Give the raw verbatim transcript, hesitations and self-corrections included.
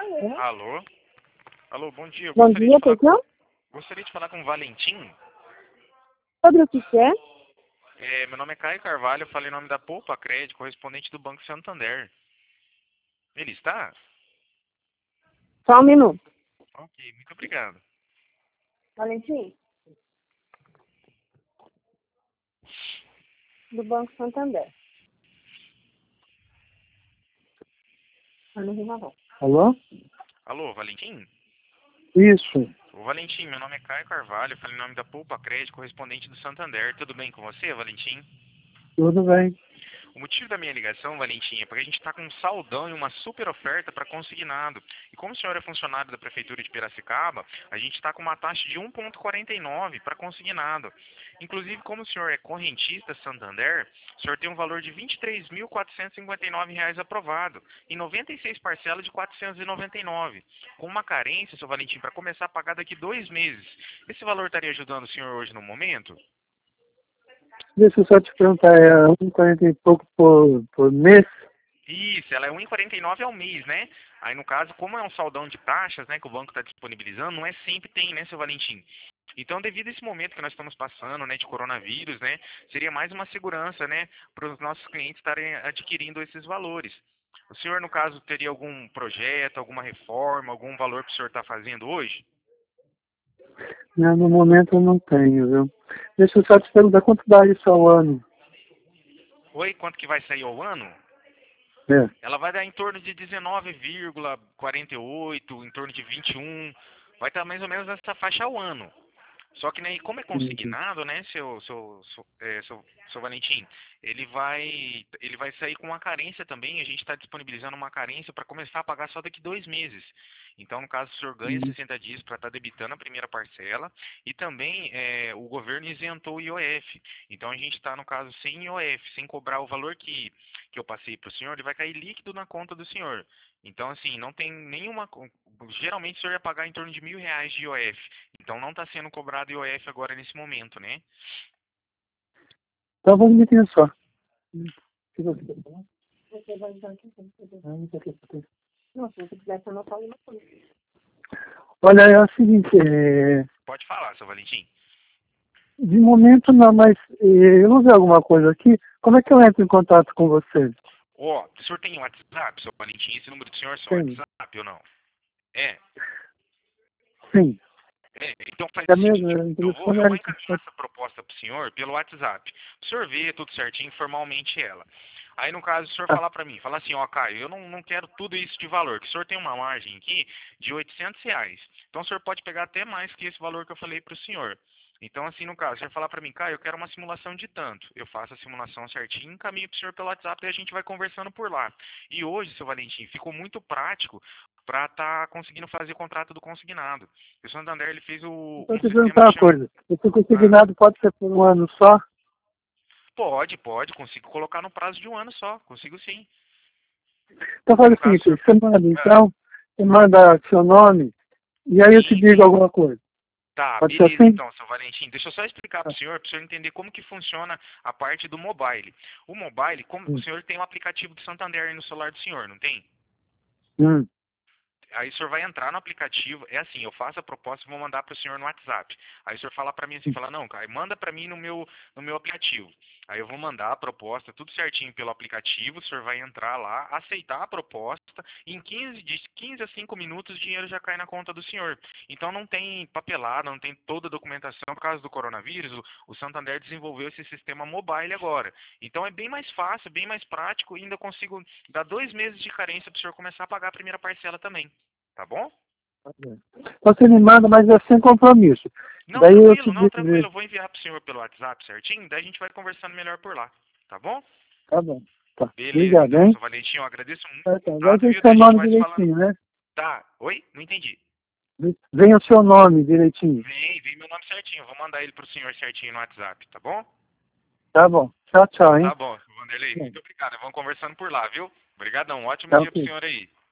Alô? Alô, bom dia. Eu Bom gostaria dia, de falar pois com, não? gostaria de falar com o Valentim. Sobre o que quer? É, meu nome é Caio Carvalho, eu falei em nome da Poupa Crédito, correspondente do Banco Santander. Ele está? Só um minuto. Ok, muito obrigado. Valentim? Do Banco Santander. Alô? Alô, Valentim? Isso. Ô, Valentim, meu nome é Caio Carvalho, eu falei em nome da Poupa Crédito, correspondente do Santander. Tudo bem com você, Valentim? Tudo bem. O motivo da minha ligação, Valentim, é porque a gente está com um saldão e uma super oferta para consignado. E como o senhor é funcionário da Prefeitura de Piracicaba, a gente está com uma taxa de um vírgula quarenta e nove para consignado. Inclusive, como o senhor é correntista Santander, o senhor tem um valor de vinte e três mil quatrocentos e cinquenta e nove reais aprovado e noventa e seis parcelas de quatrocentos e noventa e nove. Com uma carência, seu Valentim, para começar a pagar daqui dois meses. Esse valor estaria ajudando o senhor hoje no momento? Deixa eu só te perguntar, é um quarenta e pouco por, por mês? Isso, ela é um vírgula quarenta e nove ao mês, né? Aí, no caso, como é um saldão de taxas, né, que o banco está disponibilizando, não é sempre tem, né, seu Valentim? Então, devido a esse momento que nós estamos passando, né, de coronavírus, né, seria mais uma segurança, né, para os nossos clientes estarem adquirindo esses valores. O senhor, no caso, teria algum projeto, alguma reforma, algum valor que o senhor está fazendo hoje? Não, no momento eu não tenho, viu? Deixa eu só te perguntar, quanto dá isso ao ano? Oi, quanto que vai sair ao ano? É. Ela vai dar em torno de dezenove vírgula quarenta e oito, em torno de vinte e um, vai estar mais ou menos nessa faixa ao ano. Só que, né, como é Entendi. consignado, né, seu, seu, seu, é, seu, seu Valentim, ele vai, ele vai sair com uma carência também. A gente está disponibilizando uma carência para começar a pagar só daqui dois meses. Então, no caso, o senhor ganha Hum. sessenta dias para estar debitando a primeira parcela e também é, o governo isentou o I O F. Então, a gente está, no caso, sem I O F, sem cobrar o valor que, que eu passei para o senhor, ele vai cair líquido na conta do senhor. Então, assim, não tem nenhuma... Geralmente, o senhor ia pagar em torno de mil reais de I O F. Então não está sendo cobrado I O F agora nesse momento, né? Então vamos entender só. O que você quer falar? Você vai usar aqui, você vai usar. Ah, não sei o que você tem. Não, se você quiser anotar alguma coisa. Olha, é o seguinte, é, Pode falar, seu Valentim. de momento não, mas é, eu não vi alguma coisa aqui. Como é que eu entro em contato com você? Ó, o senhor tem WhatsApp, seu Valentim? Esse número do senhor é seu Tem. WhatsApp ou não? É. Sim. É, então faz É o mesmo, seguinte, é, o eu vou, telefone eu vou encaminhar é... essa proposta para o senhor pelo WhatsApp. O senhor vê tudo certinho, formalmente ela. Aí, no caso, o senhor Ah, falar para mim, falar assim, ó, Caio, eu não, não quero tudo isso de valor, que o senhor tem uma margem aqui de oitocentos reais. Então, o senhor pode pegar até mais que esse valor que eu falei para o senhor. Então, assim, no caso, o senhor falar para mim, Caio, eu quero uma simulação de tanto. Eu faço a simulação certinho, encaminho para o senhor pelo WhatsApp e a gente vai conversando por lá. E hoje, seu Valentim, ficou muito prático para estar conseguindo fazer o contrato do consignado. O Santander, ele fez o, Vou um te sistema perguntar que uma chama... coisa. Esse Ah, consignado pode ser por um ano só? pode, pode, consigo colocar no prazo de um ano só, consigo sim. Então Aí faz no o caso, o seguinte, senhor... você manda Ah, então, você manda seu nome, e aí eu te sim, digo sim. alguma coisa. Tá, Pode ser beleza assim? então, seu Valentim. Deixa eu só explicar para Ah, o senhor, para o senhor entender como que funciona a parte do mobile. O mobile, como o hum, senhor tem um aplicativo do Santander aí no celular do senhor, não tem? hum, Aí o senhor vai entrar no aplicativo, é assim, eu faço a proposta e vou mandar para o senhor no WhatsApp. Aí o senhor fala para mim assim, hum. fala, não, cara, manda para mim no meu, no meu aplicativo. Aí eu vou mandar a proposta, tudo certinho pelo aplicativo, o senhor vai entrar lá, aceitar a proposta, e em quinze, de quinze a cinco minutos o dinheiro já cai na conta do senhor. Então não tem papelada, não tem toda a documentação por causa do coronavírus, o, o Santander desenvolveu esse sistema mobile agora. Então é bem mais fácil, bem mais prático, e ainda consigo dar dois meses de carência para o senhor começar a pagar a primeira parcela também. Tá bom? Tá bem. Você me manda, mas é sem compromisso. Não, Daí eu te tranquilo, não, digo, tranquilo. Eu vou enviar pro senhor pelo WhatsApp certinho, daí a gente vai conversando melhor por lá. Tá bom? tá bom. Tá. Beleza, Obrigado, então, hein? seu Valentim, eu agradeço muito Tá, o tá. Agora contato, tem viu? seu Daí a gente nome vai se falando. direitinho, né? Tá. Oi? Não entendi. Vem o seu nome direitinho. Vem, vem meu nome certinho. Eu vou mandar ele pro senhor certinho no WhatsApp, tá bom? Tá bom. Tchau, Então tchau, tá hein? bom, Vanderlei. Muito obrigado. Vamos conversando por lá, viu? Obrigadão. Um ótimo Tá dia pro ok. senhor aí.